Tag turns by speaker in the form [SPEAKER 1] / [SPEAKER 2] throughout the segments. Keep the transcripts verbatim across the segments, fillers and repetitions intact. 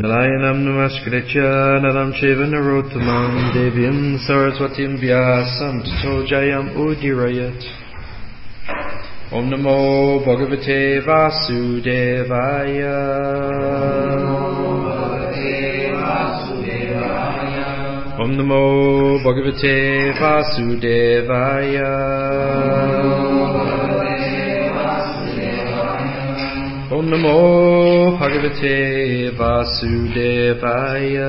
[SPEAKER 1] Narayanam namaskritya naram cheva narottamam devyam saraswatim vyasam tato jayam udirayat. Om namo bhagavate vasudevaya. Om namo bhagavate vasudevaya. Om namo bhagavate vasudevaya.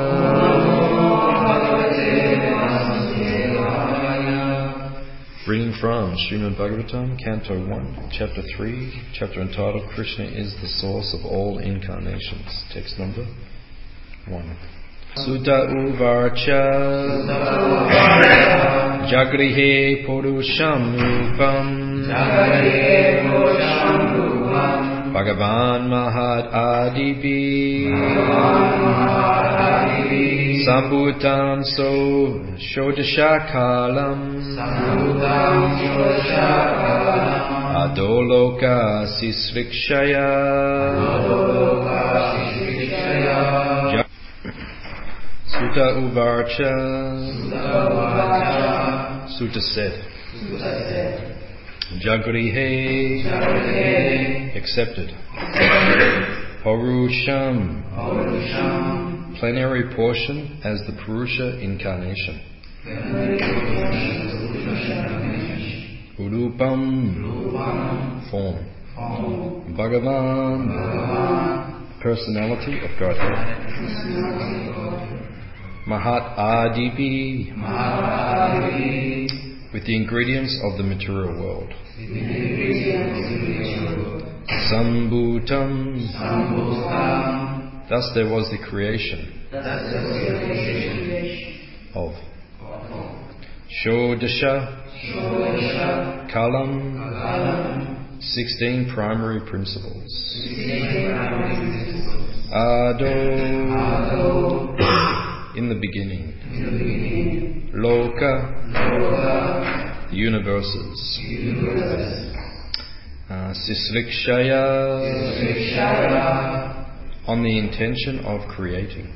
[SPEAKER 1] Reading from Srimad Bhagavatam, Canto one, Chapter three, chapter entitled Krishna is the source of all incarnations. Text number one. Sutta uvarcha Jagrihe Purusham Rupam Bhagavan Mahad Adibi Sambhutam So Shodashakalam Adoloka Sisrikshaya Sutta Uvarcha Sutta said Jagrihe accepted Purusham plenary portion as the Purusha incarnation. Urupam form. Bhagavan personality of Godhead. Mahat Adipi with the ingredients of the material world. Sambhutam thus there was the creation of Shodasha Kalam sixteen primary principles. Ado in the beginning. Loka the universes. Uh, Sisrikshaya on the intention of creating.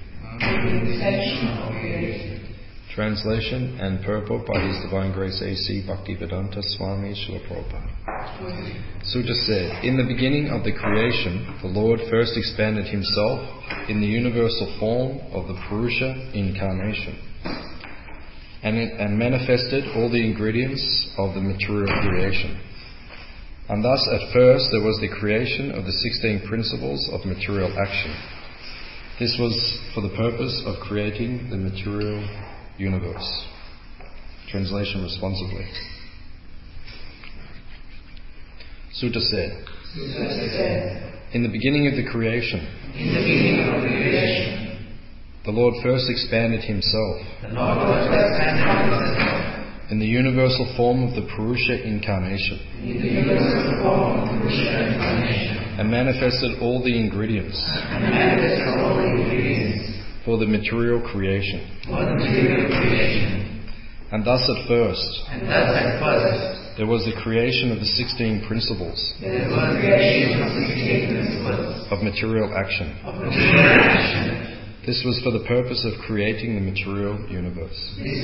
[SPEAKER 1] Translation and purport by His Divine Grace A C Bhaktivedanta Swami Srila Prabhupada. Sutta said, in the beginning of the creation, the Lord first expanded Himself in the universal form of the Purusha incarnation and, it, and manifested all the ingredients of the material creation. And thus at first there was the creation of the sixteen principles of material action. This was for the purpose of creating the material universe. Translation responsibly. Sutta said, in the beginning of the creation, the Lord first expanded Himself in the universal form of the Purusha incarnation and manifested all the ingredients for the material creation. And thus at first there was the creation of the sixteen principles of material action. This was for the purpose of creating the material universe.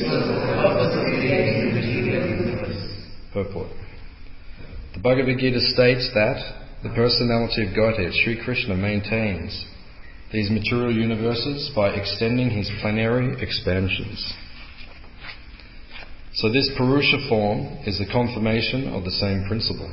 [SPEAKER 1] Purport. The Bhagavad Gita states that the personality of Godhead, Sri Krishna, maintains these material universes by extending His plenary expansions. So this Purusha form is the confirmation of the same principle.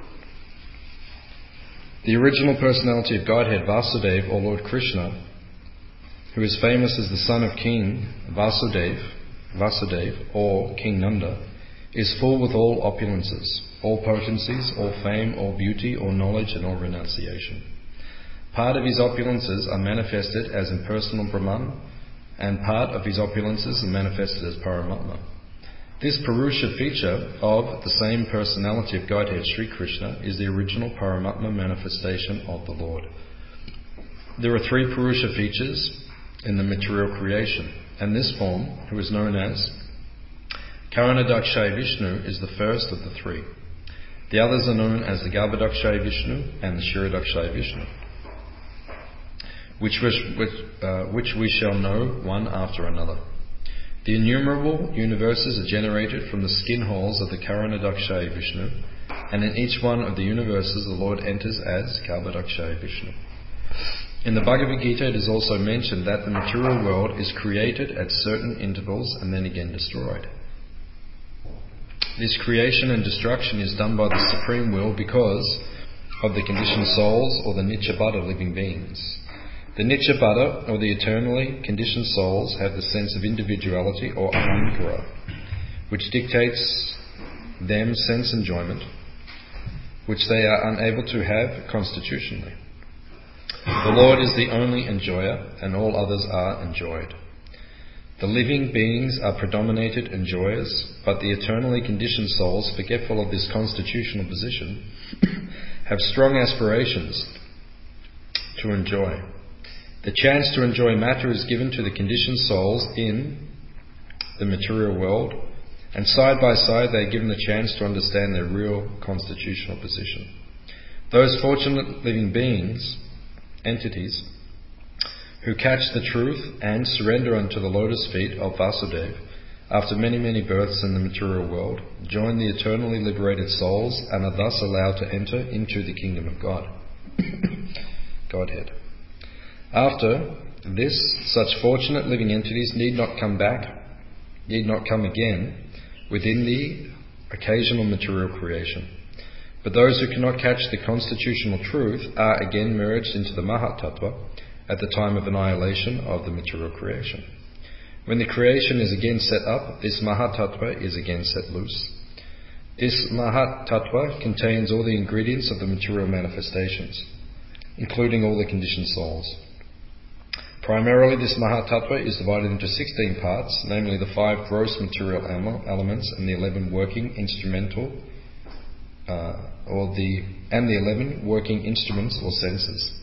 [SPEAKER 1] The original personality of Godhead, Vasudeva, or Lord Krishna, who is famous as the son of King Vasudeva, Vasudeva, or King Nanda, is full with all opulences, all potencies, all fame, all beauty, all knowledge, and all renunciation. Part of his opulences are manifested as impersonal Brahman, and part of his opulences are manifested as Paramatma. This Purusha feature of the same personality of Godhead, Sri Krishna, is the original Paramatma manifestation of the Lord. There are three Purusha features in the material creation, and this form, who is known as Karanadakshay Vishnu, is the first of the three. The others are known as the Garbhadakshay Vishnu and the Shiradakshay Vishnu. which, which, uh, which we shall know one after another. The innumerable universes are generated from the skin holes of the Karanadakshayi Vishnu, and in each one of the universes the Lord enters as Kalpadakshayi Vishnu. In the Bhagavad Gita it is also mentioned that the material world is created at certain intervals and then again destroyed. This creation and destruction is done by the Supreme Will because of the conditioned souls or the Nityabhada living beings. The Nityabhada, or the eternally conditioned souls, have the sense of individuality or ahankara, which dictates them sense enjoyment, which they are unable to have constitutionally. The Lord is the only enjoyer, and all others are enjoyed. The living beings are predominated enjoyers, but the eternally conditioned souls, forgetful of this constitutional position, have strong aspirations to enjoy. The chance to enjoy matter is given to the conditioned souls in the material world, and side by side they are given the chance to understand their real constitutional position. Those fortunate living beings, entities, who catch the truth and surrender unto the lotus feet of Vasudeva after many, many births in the material world, join the eternally liberated souls and are thus allowed to enter into the kingdom of God. Godhead. After this, such fortunate living entities need not come back, need not come again within the occasional material creation. But those who cannot catch the constitutional truth are again merged into the Mahatattva at the time of annihilation of the material creation. When the creation is again set up, this Mahatattva is again set loose. This Mahatattva contains all the ingredients of the material manifestations, including all the conditioned souls. Primarily, this Mahatattva is divided into sixteen parts, namely the five gross material elements and the eleven working instrumental, uh, or the and the eleven working instruments or senses.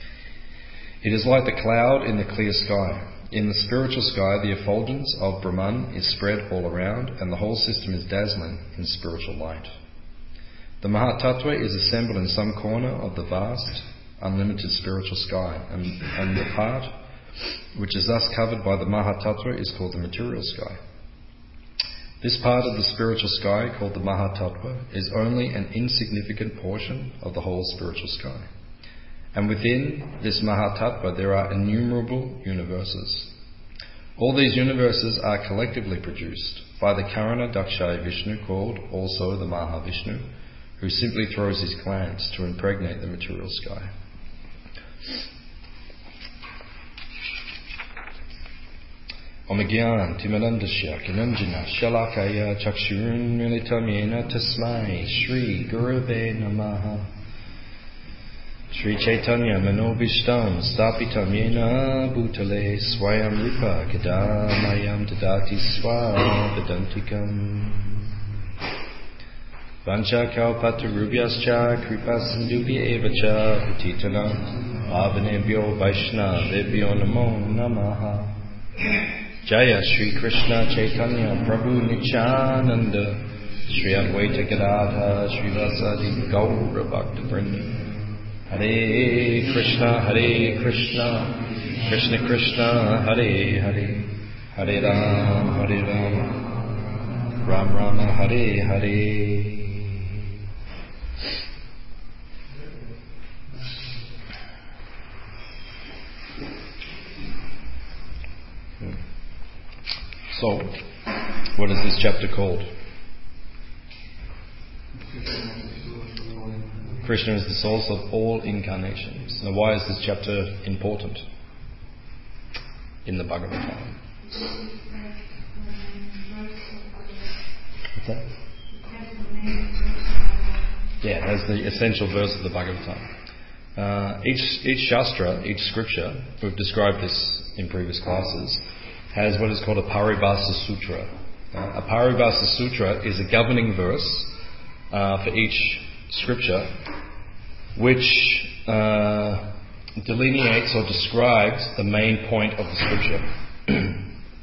[SPEAKER 1] It is like the cloud in the clear sky. In the spiritual sky, the effulgence of Brahman is spread all around, and the whole system is dazzling in spiritual light. The Mahatattva is assembled in some corner of the vast, unlimited spiritual sky, and, and the part which is thus covered by the Mahatattva is called the material sky. This part of the spiritual sky, called the Mahatattva, is only an insignificant portion of the whole spiritual sky. And within this Mahatattva there are innumerable universes. All these universes are collectively produced by the Karanadakshayi Vishnu, called also the Mahavishnu, who simply throws his glance to impregnate the material sky. Omagyan Timalandasya Kinanjana Shalakaya Chakshurun Militamena Tasmai Shri Gurave Namaha Shri Chaitanya Manobishtam Stapitam Yena Bhutale Swayam Rupa Kadamayam Tadati Swavedantikam Vancha Kalpatarubhyascha Kripa Sindhubi Evacha Patitanam Avanebhyo Vaishnavebhyo Namo Namaha Jaya Shri Krishna Chaitanya Prabhu Nityananda Shri Advaita Gadadha Shri Vasadi Gaura Bhakta Vrinda Hare Krishna Hare Krishna Krishna Krishna Hare Hare Hare Ram Hare Ram Ram Rama Hare Hare. So, what is this chapter called? Krishna is the source of all incarnations. Now, why is this chapter important in the Bhagavatam? What's that? Yeah, that's the essential verse of the Bhagavatam. Uh, each, each Shastra, each scripture, we've described this in previous classes, has what is called a Paribhasa Sutra. Uh, a Paribhasa Sutra is a governing verse uh, for each scripture which uh, delineates or describes the main point of the scripture.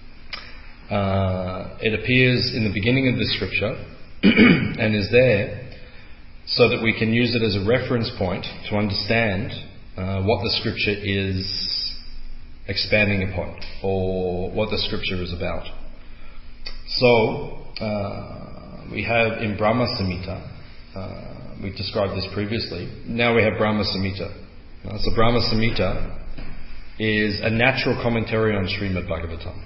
[SPEAKER 1] uh, it appears in the beginning of the scripture and is there so that we can use it as a reference point to understand uh, what the scripture is expanding upon, or what the scripture is about. So, uh, we have in Brahma Samhita, uh, we've described this previously, now we have Brahma Samhita. Uh, so Brahma Samhita is a natural commentary on Srimad Bhagavatam.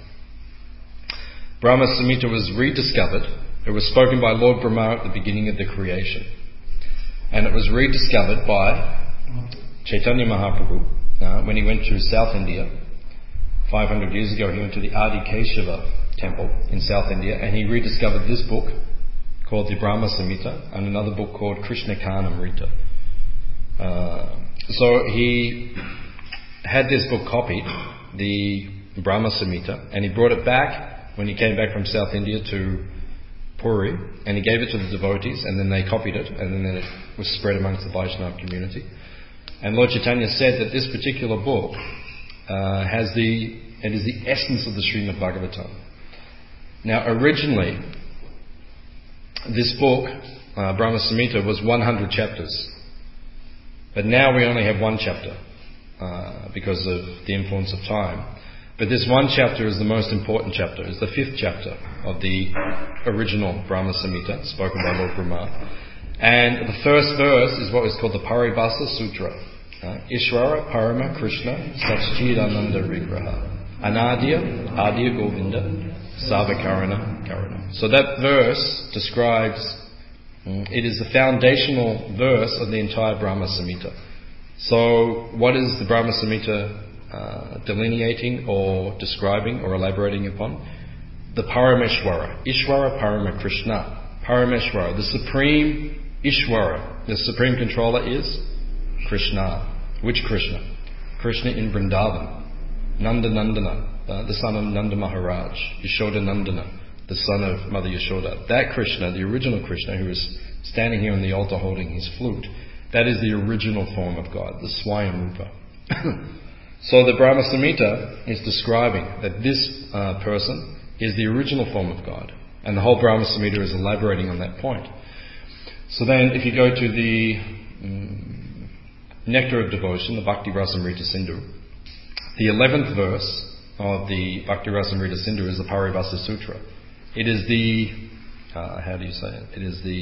[SPEAKER 1] Brahma Samhita was rediscovered. It was spoken by Lord Brahma at the beginning of the creation. And it was rediscovered by Chaitanya Mahaprabhu uh, when he went to South India. five hundred years ago he went to the Adi Keshava temple in South India, and he rediscovered this book called the Brahma Samhita and another book called Krishna Karnamrita. Uh, so he had this book copied, the Brahma Samhita, and he brought it back when he came back from South India to Puri, and he gave it to the devotees, and then they copied it, and then it was spread amongst the Vaishnava community. And Lord Chaitanya said that this particular book uh, has the, it is the essence of the Srimad Bhagavatam. Now originally, this book, uh, Brahma Samhita, was one hundred chapters. But now we only have one chapter, uh, because of the influence of time. But this one chapter is the most important chapter. It's the fifth chapter of the original Brahma Samhita, spoken by Lord Brahma. And the first verse is what is called the Paribhasa Sutra. Uh, Ishvara Parama Krishna Satchidananda Vigraha Anadya Adya Govinda Savakarana Karana. So that verse describes, mm, it is the foundational verse of the entire Brahma Samhita. So what is the Brahma Samhita Uh, delineating or describing or elaborating upon? The Parameshwara. Ishvara Parama Krishna. Parameshwara. The supreme Ishvara, the supreme controller is Krishna. Which Krishna? Krishna in Vrindavan. Nanda Nandana, uh, the son of Nanda Maharaj. Yashoda Nandana, the son of Mother Yashoda. That Krishna, the original Krishna, who is standing here on the altar holding his flute, that is the original form of God, the Swayam Rupa. So the Brahma Samhita is describing that this uh, person is the original form of God. And the whole Brahma Samhita is elaborating on that point. So then if you go to the um, Nectar of Devotion, the Bhakti Rasamrita Sindhu, the eleventh verse of the Bhakti Rasamrita Sindhu is the Paribhasa Sutra. It is the, uh, how do you say it? It is the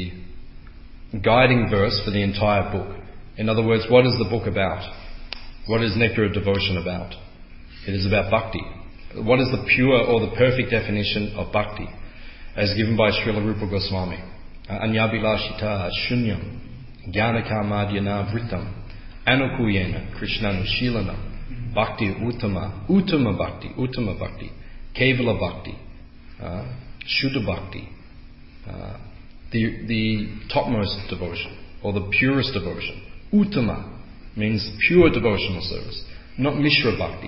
[SPEAKER 1] guiding verse for the entire book. In other words, what is the book about? What is Nectar of Devotion about? It is about bhakti. What is the pure or the perfect definition of bhakti? As given by Srila Rupa Goswami. Anyabhilashita shunyam jnanakamadhyana vritam anukuyena krishnanushilana bhakti uttama uttama bhakti uttama bhakti kevala bhakti uh, shuddha bhakti uh, the, the topmost devotion or the purest devotion. Uttama means pure devotional service, not Mishra Bhakti,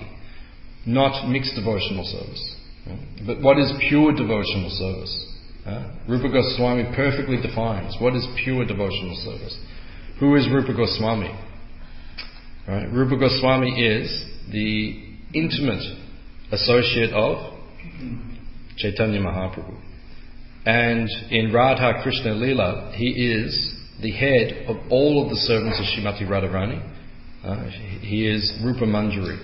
[SPEAKER 1] not mixed devotional service. But what is pure devotional service? Uh, Rupa Goswami perfectly defines what is pure devotional service. Who is Rupa Goswami? Right? Rupa Goswami is the intimate associate of Chaitanya Mahaprabhu. And in Radha Krishna Leela, he is the head of all of the servants of Srimati Radharani. Uh, he is Rupa Manjari.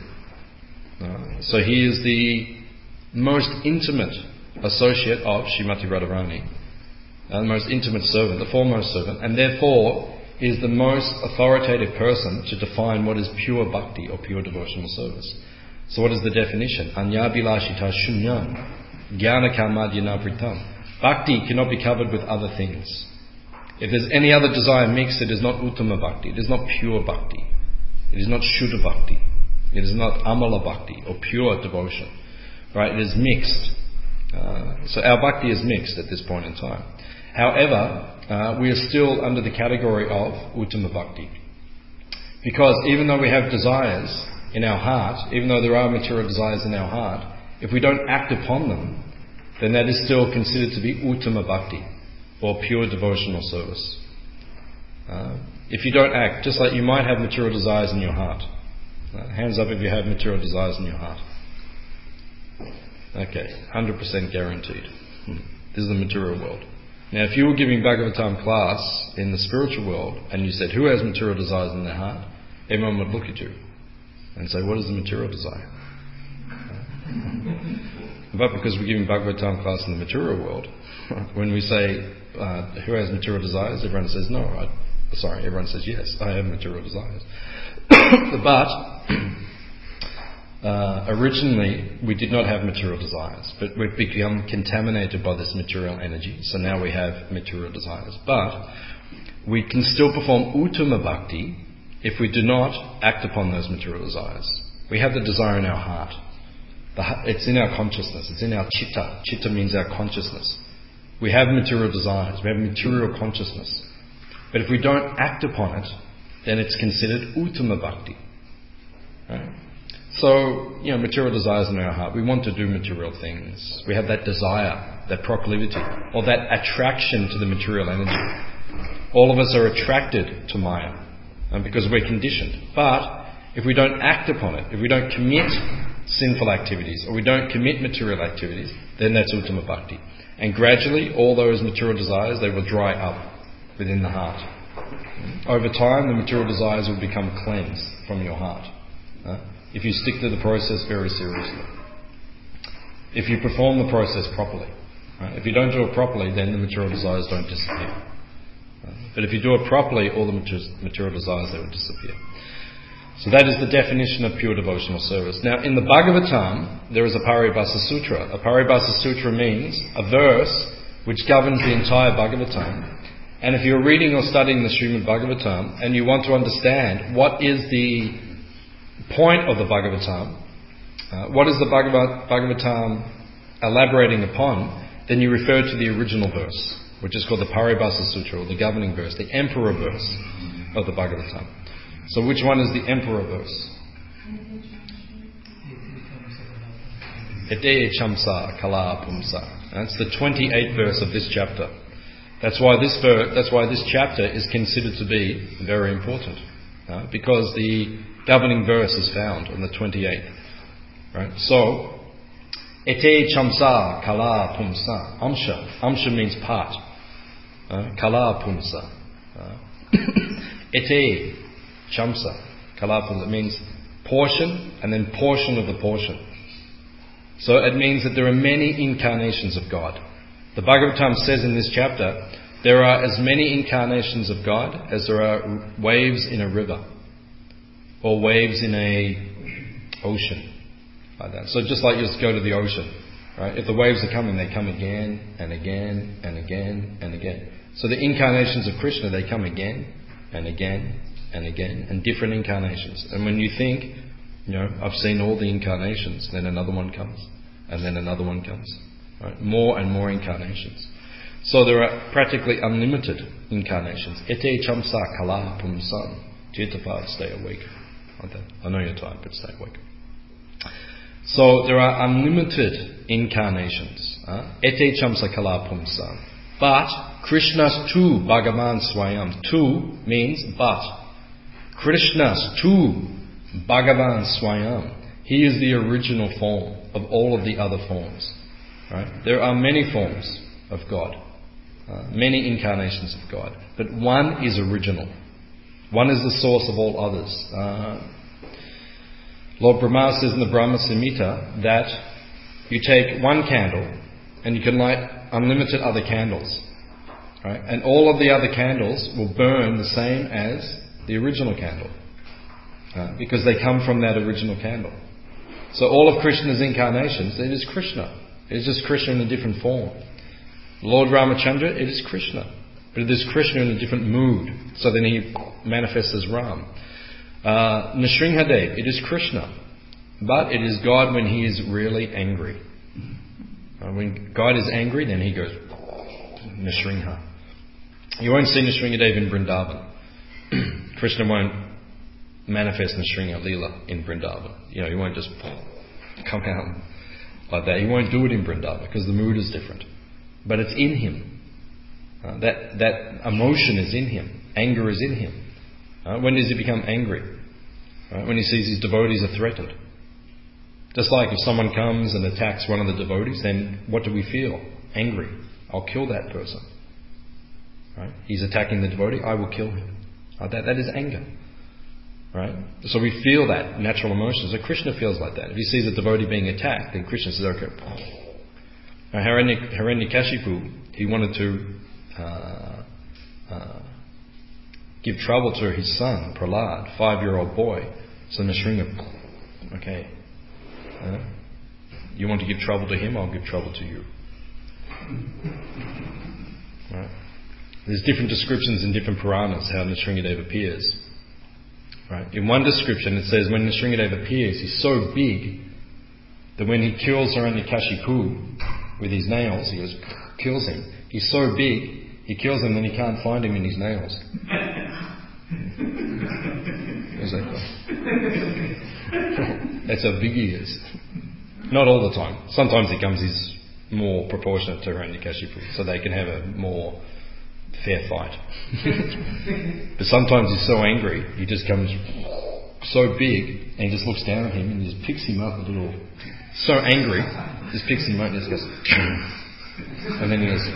[SPEAKER 1] Uh, so he is the most intimate associate of Srimati Radharani, uh, the most intimate servant, the foremost servant, and therefore is the most authoritative person to define what is pure bhakti or pure devotional service. So what is the definition? Anyabhilashita shunyam jnanakamadhyana vritam. Bhakti cannot be covered with other things. If there's any other desire mixed, it is not uttama bhakti, it is not pure bhakti. It is not Shuddha Bhakti. It is not Amala Bhakti or pure devotion. Right? It is mixed. Uh, so our Bhakti is mixed at this point in time. However, uh, we are still under the category of Uttama Bhakti. Because even though we have desires in our heart, even though there are material desires in our heart, if we don't act upon them, then that is still considered to be Uttama Bhakti or pure devotional service. Uh, if you don't act, just like you might have material desires in your heart. Uh, hands up if you have material desires in your heart. Okay, one hundred percent guaranteed. Hmm. This is the material world. Now if you were giving Bhagavatam class in the spiritual world and you said, who has material desires in their heart? Everyone would look at you and say, what is the material desire? But because we're giving Bhagavatam class in the material world, when we say, uh, who has material desires, everyone says no. I, sorry, everyone says yes, I have material desires. But uh, originally we did not have material desires, but we've become contaminated by this material energy, so now we have material desires. But we can still perform Uttama Bhakti if we do not act upon those material desires. We have the desire in our heart. The, it's in our consciousness. It's in our chitta. Chitta means our consciousness. We have material desires. We have material consciousness. But if we don't act upon it, then it's considered Uttama Bhakti. Right? So, you know, material desires in our heart. We want to do material things. We have that desire, that proclivity, or that attraction to the material energy. All of us are attracted to Maya, and because we're conditioned. But if we don't act upon it, if we don't commit sinful activities, or we don't commit material activities, then that's Uttama Bhakti. And gradually, all those material desires, they will dry up within the heart. Over time, the material desires will become cleansed from your heart. Uh, if you stick to the process very seriously. If you perform the process properly. Right? If you don't do it properly, then the material desires don't disappear. Uh, but if you do it properly, all the material desires, they will disappear. So that is the definition of pure devotional service. Now, in the Bhagavatam, there is a Paribhasa Sutra. A Paribhasa Sutra means a verse which governs the entire Bhagavatam. And if you're reading or studying the Srimad Bhagavatam and you want to understand what is the point of the Bhagavatam, uh, what is the Bhagavat, Bhagavatam elaborating upon, then you refer to the original verse, which is called the Paribhasa Sutra, or the governing verse, the emperor verse of the Bhagavatam. So which one is the emperor verse? Ete chamsa kala pumsa. That's the twenty-eighth verse of this chapter. That's why this ver- that's why this chapter is considered to be very important, uh, because the governing verse is found on the twenty-eighth. Right. So, ete chamsa kala pumsa. Amsha. Amsha means part. Uh, kala pumsa. Uh, ete chamsa. Kala pumsa means portion, and then portion of the portion. So it means that there are many incarnations of God. The Bhagavatam says in this chapter, there are as many incarnations of God as there are waves in a river, or waves in a ocean, like that. So just like you just go to the ocean, right? If the waves are coming, they come again and again and again and again. So the incarnations of Krishna, they come again and again and again, and different incarnations. And when you think, you know, I've seen all the incarnations, then another one comes, and then another one comes. Right? More and more incarnations. So there are practically unlimited incarnations. Ete chamsa kala pumsam. Jitapad, stay awake. Like that. I know you're tired, but stay awake. So there are unlimited incarnations. Uh, Ete chamsa kala pumsam. But Krishna's tu Bhagavan Swayam. Tu means but. Krishna's tu Bhagavan Swayam. He is the original form of all of the other forms. Right? There are many forms of God, uh, many incarnations of God, but one is original. One is the source of all others. Uh, Lord Brahma says in the Brahma Samhita that you take one candle and you can light unlimited other candles, right? And all of the other candles will burn the same as the original candle, uh, because they come from that original candle. So all of Krishna's incarnations, it is Krishna. It is just Krishna in a different form. Lord Ramachandra, it is Krishna. But it is Krishna in a different mood. So then he manifests as Ram. Uh, Nrsimhadev, it is Krishna. But it is God when he is really angry. Uh, when God is angry, then he goes Nrsimha. You won't see Nrsimhadev in Vrindavan. Krishna won't manifest Nrsimha Leela in Vrindavan. You know, he won't just come out like that. He won't do it in Vrindavan because the mood is different. But it's in him. Uh, that that emotion is in him. Anger is in him. Uh, when does he become angry? Uh, when he sees his devotees are threatened. Just like if someone comes and attacks one of the devotees, then what do we feel? Angry. I'll kill that person. Right? He's attacking the devotee, I will kill him. Uh, that that is anger. Right? So we feel that natural emotion. So Krishna feels like that. If he sees a devotee being attacked, then Krishna says, okay, Now, Hiranya- Hiranyakashipu, he wanted to uh, uh, give trouble to his son, Prahlad, five-year-old boy. So Nrsimha, okay, uh, you want to give trouble to him, I'll give trouble to you. Right? There's different descriptions in different Puranas how Nrsimhadev appears. Right? In one description it says when Nrsimhadev appears, he's so big that when he kills Hiranyakashipu with his nails, he goes, kills him. He's so big, he kills him and he can't find him in his nails. Where's that guy? That's how big he is. Not all the time. Sometimes he comes, he's more proportionate to Hiranyakashipu, so they can have a more fair fight. But sometimes he's so angry, he just comes so big and he just looks down at him and just picks him up a little. So angry, just picks him up and just goes, and then he goes,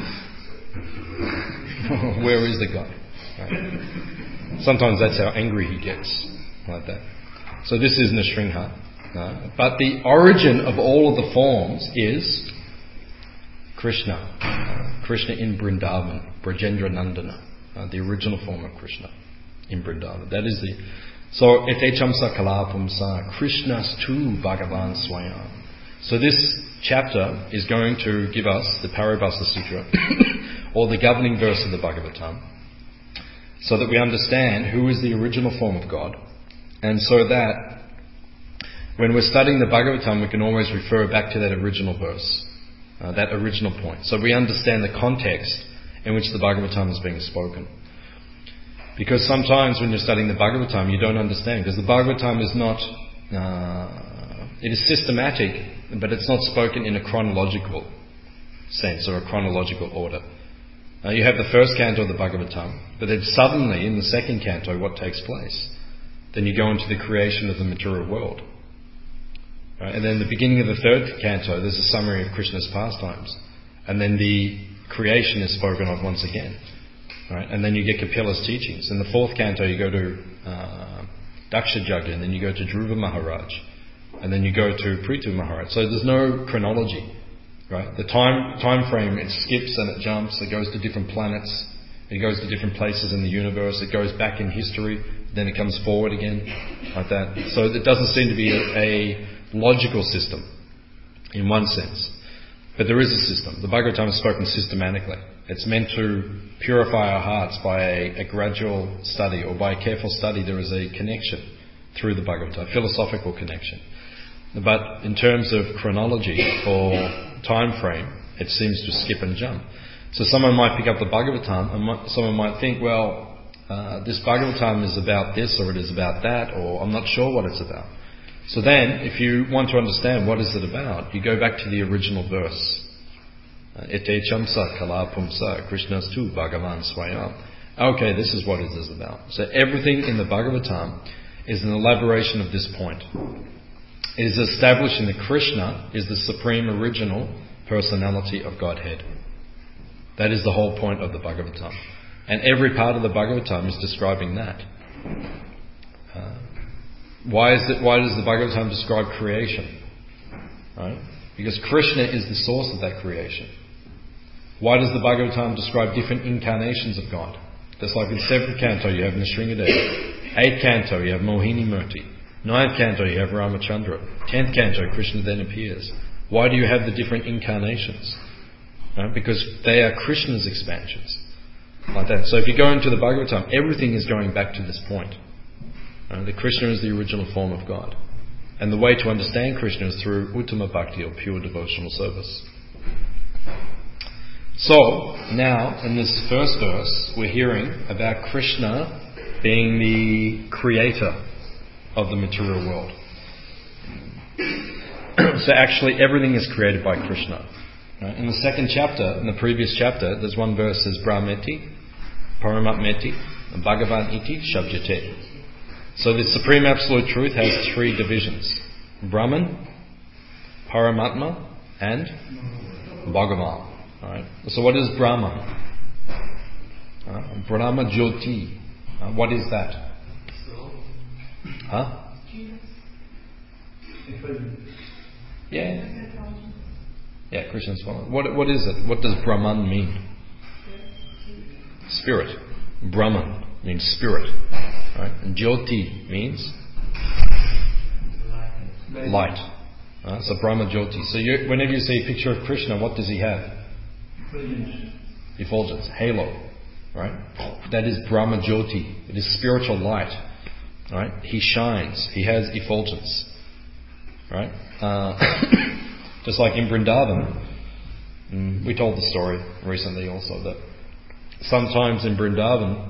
[SPEAKER 1] where is the guy? Right. Sometimes that's how angry he gets, like that. So this is Nrsimha. No? But the origin of all of the forms is Krishna. Uh, Krishna in Vrindavan, Brajendra Nandana, uh, the original form of Krishna in Vrindavan. That is the. So etechamsa kalapumsa Krishnas tu Bhagavan Swayam. So this chapter is going to give us the Paribhasa Sutra, or the governing verse of the Bhagavatam, so that we understand who is the original form of God, and so that when we're studying the Bhagavatam, we can always refer back to that original verse, uh, that original point. So we understand the context in which the Bhagavatam is being spoken. Because sometimes when you're studying the Bhagavatam, you don't understand, because the Bhagavatam is not, uh, it is systematic, but it's not spoken in a chronological sense or a chronological order. Uh, you have the first canto of the Bhagavatam, but then suddenly in the second canto, what takes place? Then you go into the creation of the material world. Right? And then the beginning of the third canto, there's a summary of Krishna's pastimes. And then the creation is spoken of once again. Right? And then you get Kapila's teachings. In the fourth canto, you go to uh, Dakshajagya, and then you go to Dhruva Maharaj. And then you go to Prithu Maharaj. So there's no chronology. Right? The time time frame, it skips and it jumps. It goes to different planets. It goes to different places in the universe. It goes back in history. Then it comes forward again. Like that. So it doesn't seem to be a, a logical system in one sense, but there is a system. The Bhagavatam is spoken systematically. It's meant to purify our hearts by a, a gradual study, or by a careful study. There is a connection through the Bhagavatam, a philosophical connection. But in terms of chronology or time frame, it seems to skip and jump. So someone might pick up the Bhagavatam and might, someone might think, well, uh, this Bhagavatam is about this or it is about that, or I'm not sure what it's about. So then, if you want to understand what is it about, you go back to the original verse. Ete chamsa kalapumsa Krishnas tu Bhagavan Swayam. Okay, this is what it is about. So everything in the Bhagavatam is an elaboration of this point. It is establishing that Krishna is the supreme original personality of Godhead. That is the whole point of the Bhagavatam. And every part of the Bhagavatam is describing that. Uh, Why is it? Why does the Bhagavatam describe creation? Right? Because Krishna is the source of that creation. Why does the Bhagavatam describe different incarnations of God? Just like in seventh canto you have Nrsimhadev. Eighth canto you have Mohini Murti. Ninth canto you have Ramachandra. Tenth canto Krishna then appears. Why do you have the different incarnations? Right? Because they are Krishna's expansions. Like that. So if you go into the Bhagavatam, everything is going back to this point. Uh, that Krishna is the original form of God. And the way to understand Krishna is through Uttama Bhakti, or pure devotional service. So, now, in this first verse, we're hearing about Krishna being the creator of the material world. So actually, everything is created by Krishna. Right? In the second chapter, in the previous chapter, there's one verse that says, Brahmeti, Paramatmeti, Bhagavan iti Shabjate. So the Supreme Absolute Truth has three divisions. Brahman, Paramatma, and Bhagavan. Alright. So what is Brahman? Uh, Brahma Jyoti. Uh, what is that? Huh? Yeah. Yeah, Krishna's father. What, what is it? What does Brahman mean? Spirit. Brahman means spirit. Right? And Jyoti means light. Uh, so Brahma Jyoti. So you, whenever you see a picture of Krishna, what does he have? Effulgence. Halo. Right? That is Brahma Jyoti. It is spiritual light. Right? He shines. He has effulgence. Right? Uh, just like in Vrindavan, we told the story recently also that sometimes in Vrindavan,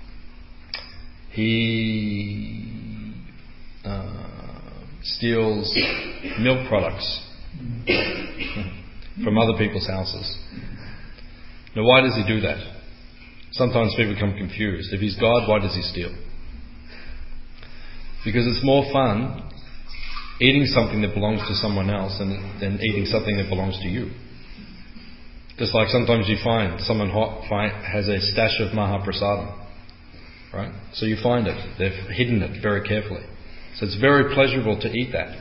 [SPEAKER 1] he uh, steals milk products from other people's houses. Now, why does he do that? Sometimes people become confused. If he's God, why does he steal? Because it's more fun eating something that belongs to someone else than, than eating something that belongs to you. Just like sometimes you find someone find, has a stash of Mahaprasadam. Right? So you find it. They've hidden it very carefully. So it's very pleasurable to eat that.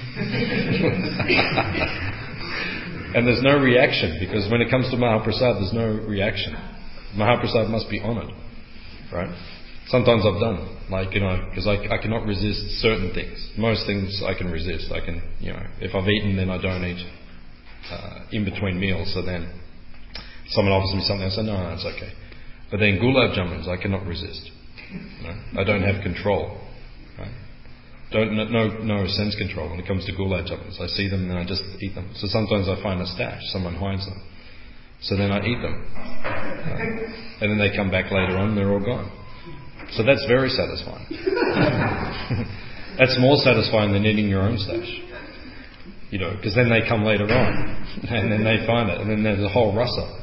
[SPEAKER 1] And there's no reaction, because when it comes to Mahaprasad, there's no reaction. Mahaprasad must be honoured. Right? Sometimes I've done, like, you know, because I, I cannot resist certain things. Most things I can resist. I can, you know, if I've eaten, then I don't eat uh, in between meals. So then someone offers me something, I say, no, no, it's okay. But then gulab jamuns, I cannot resist. You know? I don't have control. Right? Don't no no sense control when it comes to gulab jamuns. I see them and I just eat them. So sometimes I find a stash, someone hides them. So then I eat them. Right? And then they come back later on and they're all gone. So that's very satisfying. That's more satisfying than eating your own stash. You know, because then they come later on and then they find it and then there's a whole rasa.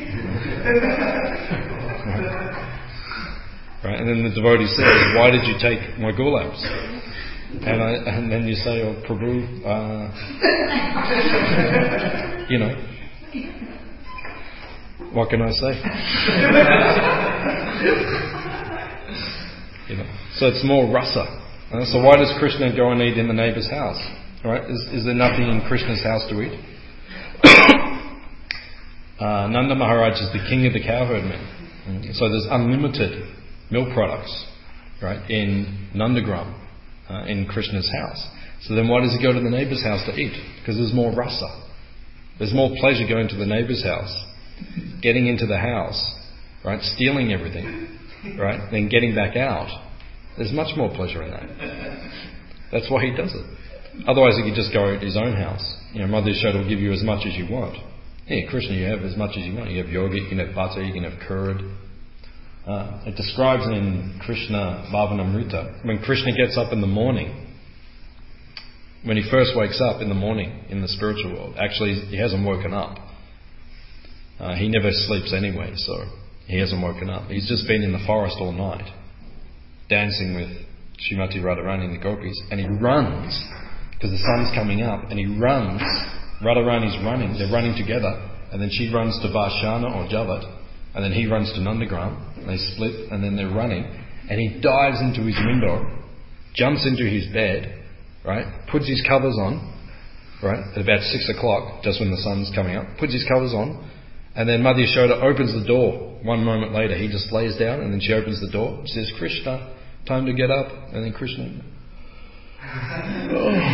[SPEAKER 1] Right? And then the devotee says, why did you take my gulabs? And I, and then you say, oh, Prabhu, uh, you know, what can I say? You know, so it's more rasa. Uh, so why does Krishna go and eat in the neighbour's house? Right? Is, is there nothing in Krishna's house to eat? uh, Nanda Maharaj is the king of the cowherd men. Mm. So there's unlimited milk products, right, in Nandagram, uh, in Krishna's house. So then why does he go to the neighbour's house to eat? Because there's more rasa. There's more pleasure going to the neighbour's house, getting into the house, right, stealing everything, right, then getting back out. There's much more pleasure in that. That's why he does it. Otherwise he could just go to his own house. You know, Mother Yashoda will give you as much as you want. Yeah, Krishna, you have as much as you want. You have yogurt, you can have butter, you can have curd. Uh, it describes in Krishna Bhavanamrita, when Krishna gets up in the morning, when he first wakes up in the morning in the spiritual world, actually he hasn't woken up. Uh, he never sleeps anyway, so he hasn't woken up. He's just been in the forest all night, dancing with Srimati Radharani and the gopis, and he runs, because the sun's coming up, and he runs, Radharani's running, they're running together, and then she runs to Vashana or Javat, and then he runs to Nandagram, and they split, and then they're running, and he dives into his window, jumps into his bed, right, puts his covers on, right, at about six o'clock, just when the sun's coming up, puts his covers on, and then Mother Yashoda opens the door. One moment later, he just lays down, and then she opens the door, she says, Krishna, time to get up, and then Krishna, oh.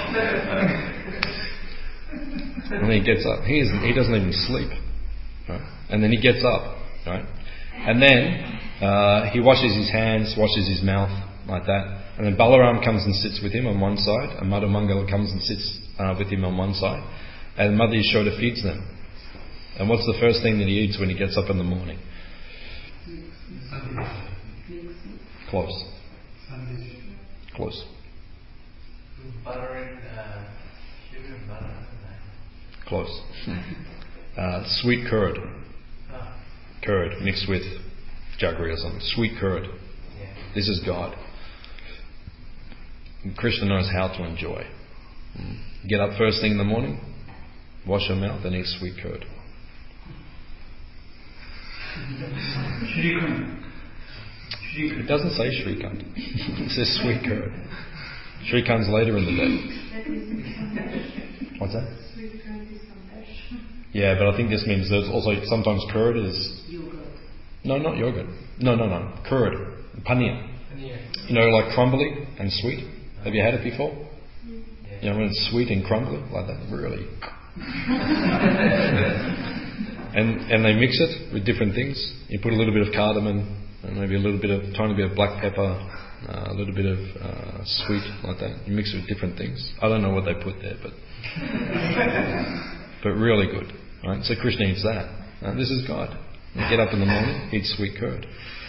[SPEAKER 1] And then he gets up. He isn't, he doesn't even sleep. Right? And then he gets up, right? And then uh, he washes his hands, washes his mouth, like that. And then Balaram comes and sits with him on one side, and Madhu Mangala comes and sits uh, with him on one side, and Mother Yashoda feeds them. And what's the first thing that he eats when he gets up in the morning? Close. Close.
[SPEAKER 2] Butter and uh, sugar and butter.
[SPEAKER 1] Close. Uh, sweet curd. Curd mixed with jaggery or something. Sweet curd. This is God. And Krishna knows how to enjoy. Get up first thing in the morning, wash your mouth and eat sweet curd. It doesn't say Shrikant. It says sweet curd. Shrikant's later in the day. What? What's that?
[SPEAKER 3] Sweet curd is some ash.
[SPEAKER 1] Yeah, but I think this means there's also sometimes curd is...
[SPEAKER 3] Yogurt.
[SPEAKER 1] No, not yogurt. No, no, no. Curd. Paneer.
[SPEAKER 2] Paneer.
[SPEAKER 1] You know, like crumbly and sweet. Have you had it before?
[SPEAKER 3] Mm.
[SPEAKER 2] Yeah.
[SPEAKER 1] You know, when it's sweet and crumbly, like that, really. and and they mix it with different things. You put a little bit of cardamom, and maybe a little bit of, tiny bit of black pepper, uh, a little bit of uh, sweet, like that. You mix it with different things. I don't know what they put there, but but really good. Right? So Krishna eats that. Uh, this is God. You get up in the morning, eat sweet curd.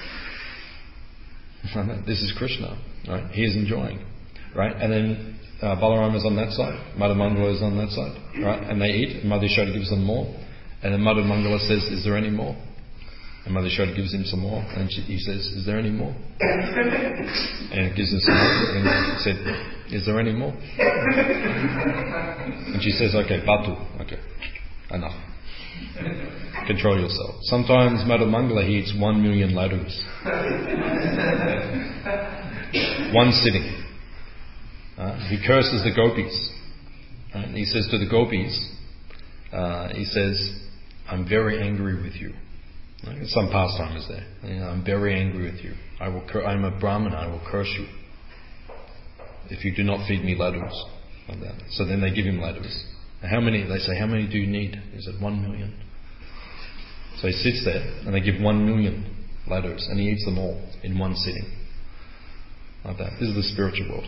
[SPEAKER 1] This is Krishna. Right? He is enjoying. Right? And then uh, Balarama is on that side, Madhu Mangala is on that side, right? And they eat, and Madhu Yashoda gives them more. And then Madhu Mangala says, is there any more? And Madhu Yashoda gives him some more, and she, he says, is there any more? And he gives him some more, and he said, is there any more? And she says, okay, Batu, okay, enough. Control yourself. Sometimes Madhu Mangala, he eats one million ladus. One sitting. Uh, he curses the gopis. Uh, he says to the gopis, uh, he says, I'm very angry with you. Uh, some pastime is there. You know, I'm very angry with you. I will. Cur- I'm a Brahmana. I will curse you if you do not feed me ladus. Like that. So then they give him ladus. How many? They say, how many do you need? He said, one million. So he sits there, and they give one million ladus, and he eats them all in one sitting. Like that. This is the spiritual world.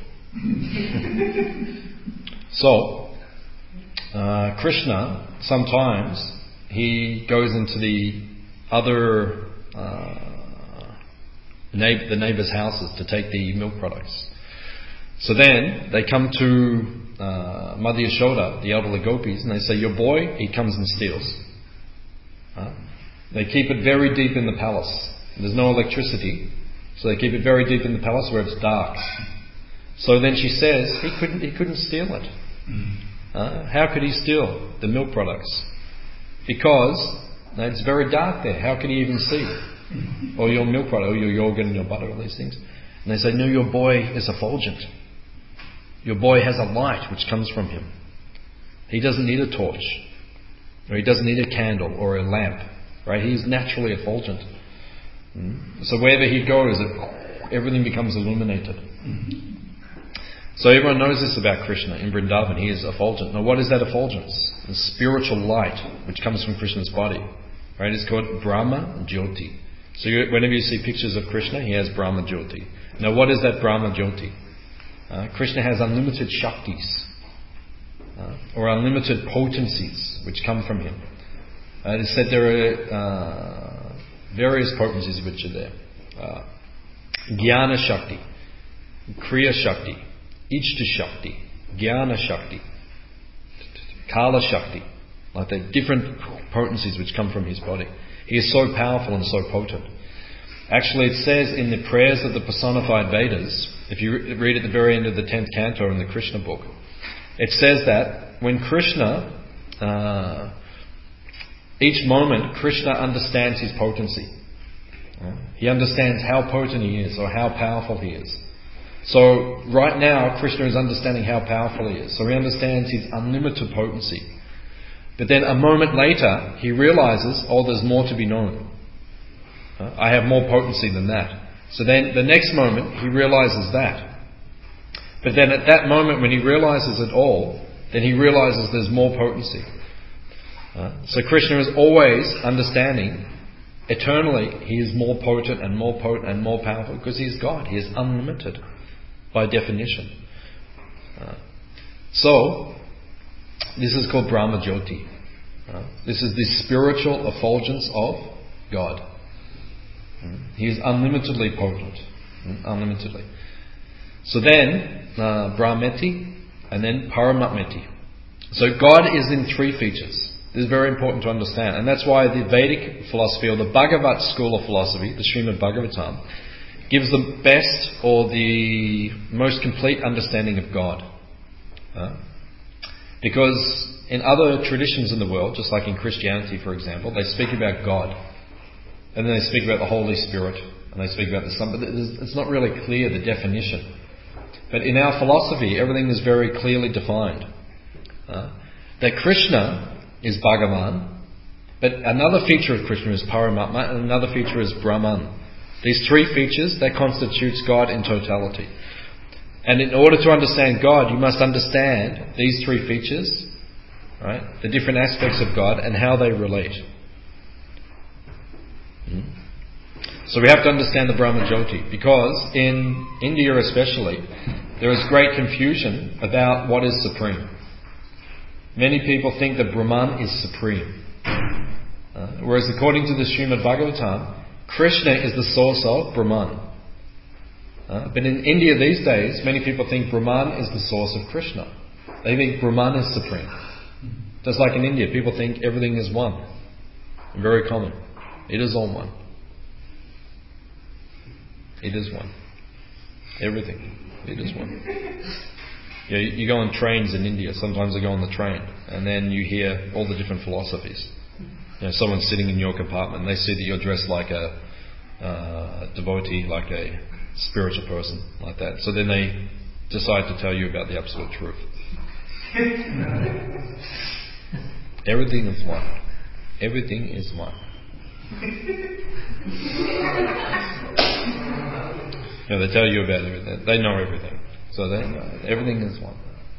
[SPEAKER 1] So, uh, Krishna, sometimes, he goes into the other, uh, neigh- the neighbours' houses to take the milk products. So then, they come to uh, Madhu Yashoda, the elderly gopis, and they say, your boy, he comes and steals. Uh, they keep it very deep in the palace. There's no electricity, so they keep it very deep in the palace where it's dark. So then she says, he couldn't he couldn't steal it. Uh, how could he steal the milk products? Because no, it's very dark there. How can he even see? Or your milk product, or your yogurt and your butter, all these things. And they say, no, your boy is effulgent. Your boy has a light which comes from him. He doesn't need a torch. Or he doesn't need a candle or a lamp. Right? He's naturally effulgent. Mm. So wherever he goes, it, everything becomes illuminated. Mm. So everyone knows this about Krishna in Vrindavan. He is effulgent. Now what is that effulgence? The spiritual light which comes from Krishna's body. Right? It's called Brahma Jyoti. So you, whenever you see pictures of Krishna, he has Brahma Jyoti. Now what is that Brahma Jyoti? Uh, Krishna has unlimited shaktis. Uh, or unlimited potencies which come from him. Uh, it is said there are uh, various potencies which are there. Uh, Jnana Shakti, Kriya Shakti, Ishta Shakti, Jnana Shakti, Kala Shakti, like the different potencies which come from his body. He is so powerful and so potent. Actually, it says in the prayers of the personified Vedas, if you read at the very end of the tenth canto in the Krishna book, it says that when Krishna, uh, each moment Krishna understands his potency. Uh, he understands how potent he is or how powerful he is. So right now Krishna is understanding how powerful he is. So he understands his unlimited potency. But then a moment later he realizes, oh, there's more to be known. Uh, I have more potency than that. So then the next moment he realizes that. But then at that moment when he realizes it all, then he realizes there's more potency. Uh, so Krishna is always understanding, eternally, he is more potent and more potent and more powerful because he is God. He is unlimited by definition. Uh, so, this is called Brahma Jyoti. Uh, this is the spiritual effulgence of God. Mm. He is unlimitedly potent. Mm, unlimitedly. So then, uh, Brahmeti, and then Paramatmeti. So God is in three features. This is very important to understand. And that's why the Vedic philosophy, or the Bhagavat school of philosophy, the Srimad Bhagavatam, gives the best or the most complete understanding of God. Uh, because in other traditions in the world, just like in Christianity, for example, they speak about God. And then they speak about the Holy Spirit. And they speak about the Son. But it's not really clear, the definition. But in our philosophy, everything is very clearly defined. Uh, that Krishna is Bhagavan, but another feature of Krishna is Paramatma, and another feature is Brahman. These three features, that constitutes God in totality. And in order to understand God, you must understand these three features, right? The different aspects of God and how they relate. Hmm? So we have to understand the Brahma Jyoti, because in India especially, there is great confusion about what is supreme. Many people think that Brahman is supreme. Uh, whereas according to the Srimad Bhagavatam, Krishna is the source of Brahman. Uh, but in India these days, many people think Brahman is the source of Krishna. They think Brahman is supreme. Just like in India, people think everything is one. Very common. It is all one. It is one. Everything. It is one. You, know, you go on trains in India. Sometimes I go on the train, and then you hear all the different philosophies. You know, someone's sitting in your compartment, and they see that you're dressed like a uh, devotee, like a spiritual person, like that. So then they decide to tell you about the absolute truth. Everything is one. Everything is one. You know, they tell you about everything. They know everything. So they know everything is one.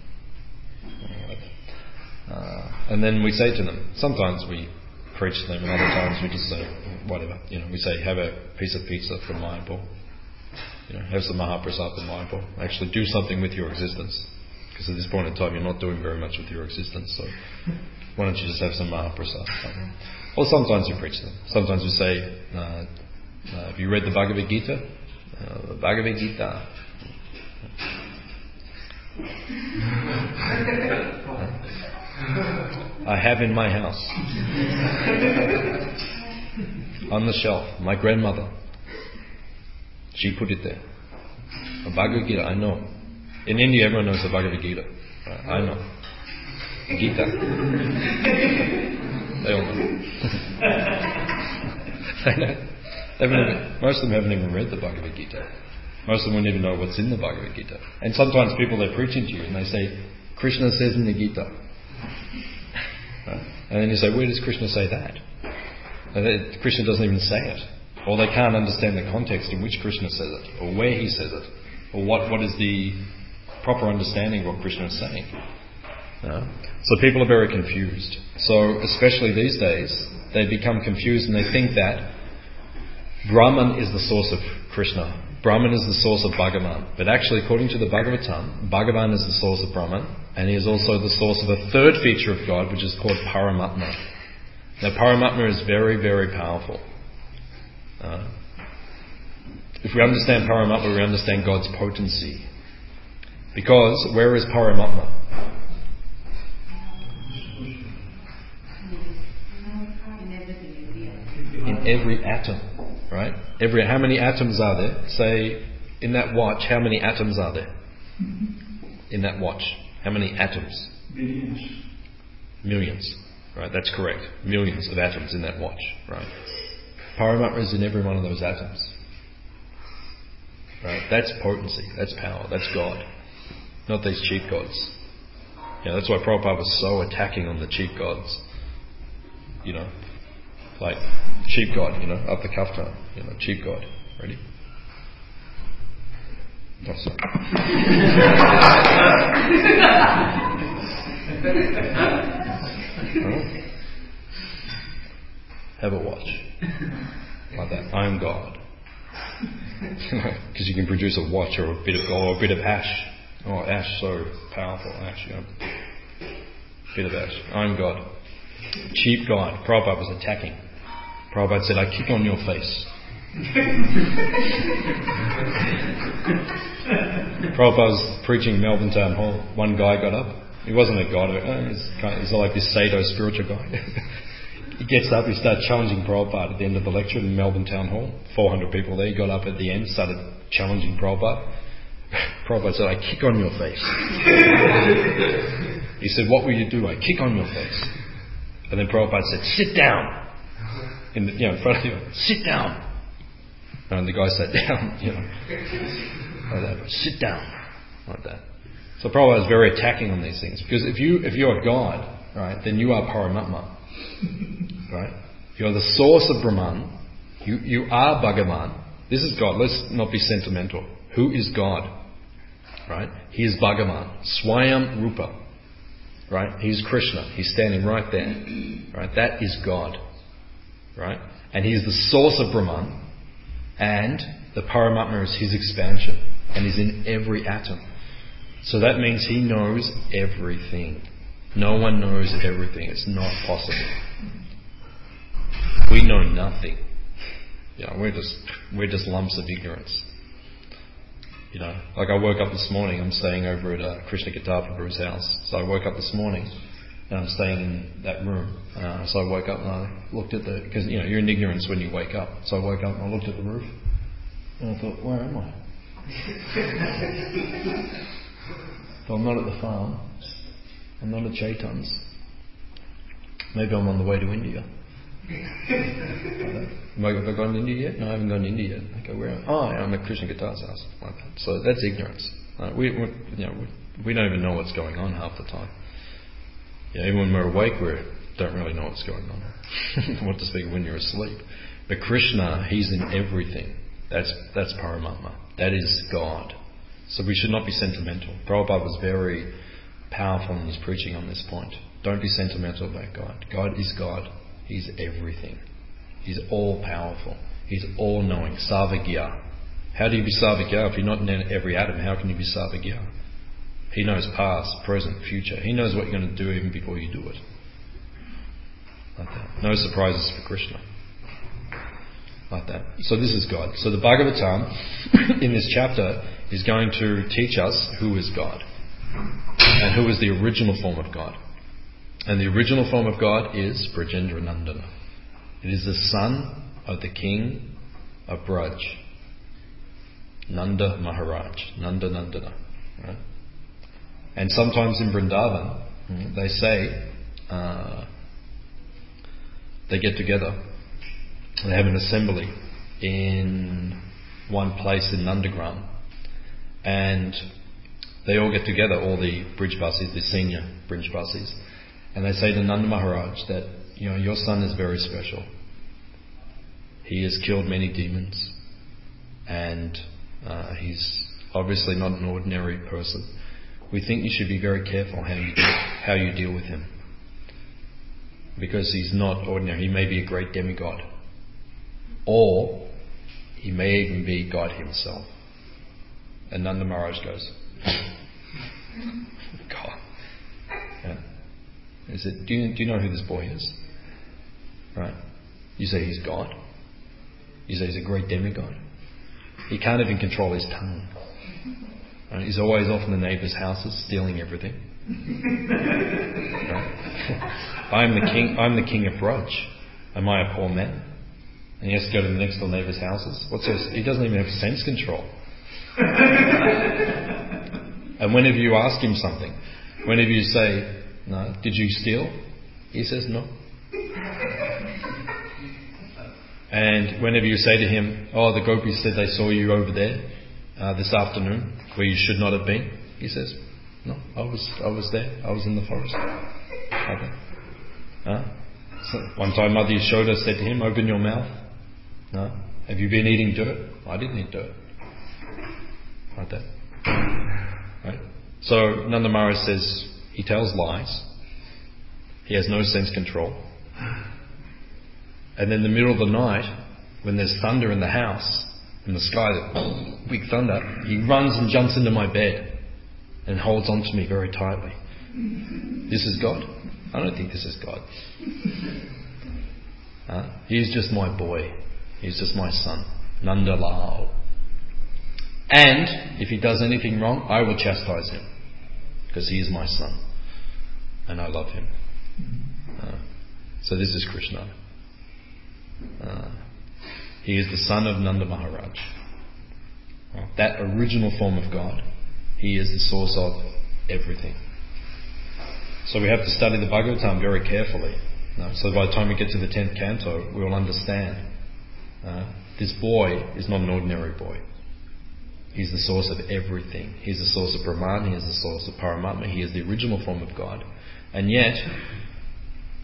[SPEAKER 1] Uh, and then we say to them, sometimes we preach to them, and other times we just say, whatever. You know, we say, have a piece of pizza from Mayapur. You know, have some Mahaprasad from Mayapur. Actually do something with your existence. Because at this point in time you're not doing very much with your existence. So why don't you just have some Mahaprasad? Or sometimes we preach to them. Sometimes we say, uh, uh, have you read the Bhagavad Gita? Uh, the Bhagavad Gita. I have in my house, on the shelf, my grandmother, she put it there. A Bhagavad Gita, I know. In India, everyone knows the Bhagavad Gita. Right? I know. Gita. They all know. They know. They've never, most of them haven't even read the Bhagavad Gita. Most of them wouldn't even know what's in the Bhagavad Gita. And sometimes people, they're preaching to you and they say, Krishna says in the Gita. Right? And then you say, where does Krishna say that? And they, Krishna doesn't even say it. Or they can't understand the context in which Krishna says it, or where he says it, or what, what is the proper understanding of what Krishna is saying. No? So people are very confused. So especially these days, they become confused and they think that Brahman is the source of Krishna. Brahman is the source of Bhagavan. But actually, according to the Bhagavatam, Bhagavan is the source of Brahman, and he is also the source of a third feature of God, which is called Paramatma. Now, Paramatma is very, very powerful. Uh, if we understand Paramatma, we understand God's potency. Because, where is Paramatma? In every atom. Right? Every, how many atoms are there? Say, in that watch, how many atoms are there? In that watch, how many atoms?
[SPEAKER 4] Millions.
[SPEAKER 1] Millions. Right? That's correct. Millions of atoms in that watch. Right? Paramatma is in every one of those atoms. Right? That's potency. That's power. That's God. Not these cheap gods. Yeah, that's why Prabhupada was so attacking on the cheap gods. You know, like cheap God, you know, up the kaftan, you know, cheap God. Ready? Oh, sorry. Oh. Have a watch like that. I am God. Because you can produce a watch or a bit of gold or a bit of ash. Oh, ash, so powerful ash. You know, bit of ash. I am God. Cheap God. Prabhupada was attacking. Prabhupada said, I kick on your face. Prabhupada was preaching in Melbourne Town Hall. One guy got up. He wasn't a god. He's, kind of, he's like this Sado spiritual guy. He gets up, he starts challenging Prabhupada at the end of the lecture in Melbourne Town Hall. four hundred people there. He got up at the end, started challenging Prabhupada. Prabhupada said, I kick on your face. He said, what will you do? I kick on your face. And then Prabhupada said, sit down. In, the, you know, in front of you, sit down. And the guy sat down, you know, like that. Sit down, like that. So Prabhupada is very attacking on these things because if you if you're God, right, then you are Paramatma. Right? You're the source of Brahman. You, you are Bhagavan. This is God. Let's not be sentimental. Who is God? Right? He is Bhagavan. Swayam Rupa. Right? He's Krishna. He's standing right there. Right? That is God. Right? And He is the source of Brahman. And the Paramatma is His expansion. And is in every atom. So that means He knows everything. No one knows everything. It's not possible. We know nothing. You know, we're just we're just lumps of ignorance. You know, like I woke up this morning. I'm staying over at uh, Krishna Guitar Prabhu's house. So I woke up this morning and I'm staying in that room. Uh, so I woke up and I looked at the because you know you're in ignorance when you wake up. So I woke up and I looked at the roof and I thought, where am I? So I'm not at the farm. I'm not at Chaitan's. Maybe I'm on the way to India. Have I gone to India yet? No, I haven't gone to India yet. Okay, where? Am I? Oh, yeah, I'm at Krishna Guitar's house. Like that. So that's ignorance. Uh, we, we, you know, we, we don't even know what's going on half the time. Yeah, even when we're awake, we don't really know what's going on. What to speak when you're asleep. But Krishna, He's in everything. That's that's Paramatma. That is God. So we should not be sentimental. Prabhupada was very powerful in his preaching on this point. Don't be sentimental about God. God is God. He's everything. He's all powerful. He's all knowing. Sarvagya. How do you be Sarvagya? If you're not in every atom, how can you be Sarvagya? He knows past, present, future. He knows what you're going to do even before you do it. Like that. No surprises for Krishna. Like that. So this is God. So the Bhagavatam in this chapter is going to teach us who is God. And who is the original form of God. And the original form of God is Brajendra Nandana. It is the son of the king of Braj. Nanda Maharaj. Nanda Nandana. Right? And sometimes in Vrindavan, they say, uh, they get together, they have an assembly in one place in Nandagram, and they all get together, all the Brijbasis, the senior Brijbasis, and they say to Nanda Maharaj that, you know, your son is very special. He has killed many demons, and uh, he's obviously not an ordinary person. We think you should be very careful how you deal, how you deal with him, because he's not ordinary. He may be a great demigod, or he may even be God himself. And Nanda Maharaj goes, God. Yeah. He said, do you, do you know who this boy is? Right? You say he's God. You say he's a great demigod. He can't even control his tongue. Right? He's always off in the neighbours' houses, stealing everything. Right? I'm the king. I'm the king of Braj. Am I a poor man? And he has to go to the next door neighbours' houses. What's this? He doesn't even have sense control. And whenever you ask him something, whenever you say, no, did you steal? He says no. And whenever you say to him, oh, the gopis said they saw you over there uh, this afternoon where you should not have been, he says, no, I was I was there. I was in the forest. Okay. Uh, so one time Mother Yashoda said to him, open your mouth. No. Have you been eating dirt? I didn't eat dirt. Like that. Right? So Nanda Maharaj says he tells lies. He has no sense control. And then in the middle of the night, when there's thunder in the house, in the sky, big thunder, he runs and jumps into my bed and holds on to me very tightly. This is God? I don't think this is God. Uh, he's just my boy. He's just my son. Nanda Lal. And if he does anything wrong, I will chastise him. Because he is my son. And I love him. Uh, so this is Krishna. Uh, he is the son of Nanda Maharaj. Uh, that original form of God. He is the source of everything. So we have to study the Bhagavatam very carefully. Uh, so by the time we get to the tenth canto, we will understand uh, this boy is not an ordinary boy. He's the source of everything. He's the source of Brahman. He is the source of Paramatma. He is the original form of God. And yet,